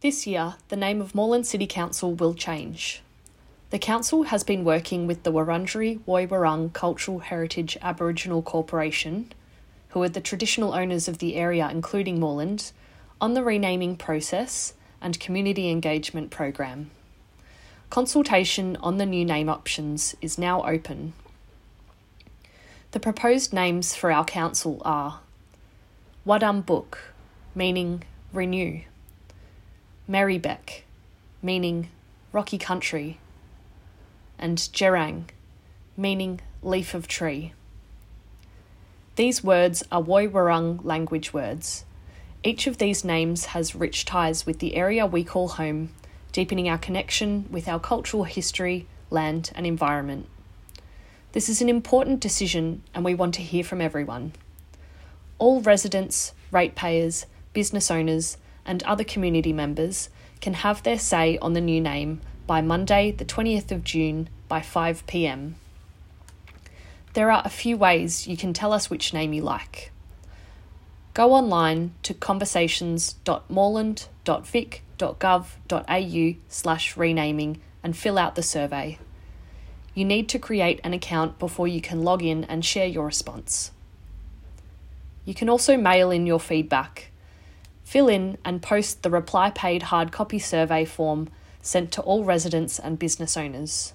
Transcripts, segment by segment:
This year, the name of Moreland City Council will change. The council has been working with the Wurundjeri Woi-wurrung Cultural Heritage Aboriginal Corporation, who are the traditional owners of the area including Moreland, on the renaming process and community engagement program. Consultation on the new name options is now open. The proposed names for our council are Wadambuk, meaning renew; Merrybeck, meaning rocky country; and Gerang, meaning leaf of tree. These words are Woi-wurrung language words. Each of these names has rich ties with the area we call home, deepening our connection with our cultural history, land and environment. This is an important decision and we want to hear from everyone. All residents, ratepayers, business owners and other community members can have their say on the new name by Monday the 20th of June by 5 p.m. There are a few ways you can tell us which name you like. Go online to conversations.moreland.vic.gov.au/renaming and fill out the survey. You need to create an account before you can log in and share your response. You can also mail in your feedback. Fill in and post the reply-paid hard copy survey form sent to all residents and business owners.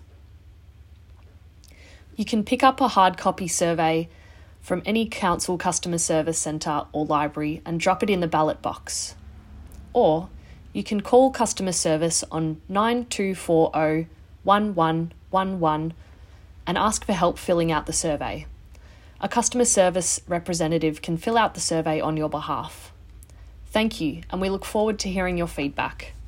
You can pick up a hard copy survey from any council customer service centre or library and drop it in the ballot box. Or you can call customer service on 9240 1111 and ask for help filling out the survey. A customer service representative can fill out the survey on your behalf. Thank you, and we look forward to hearing your feedback.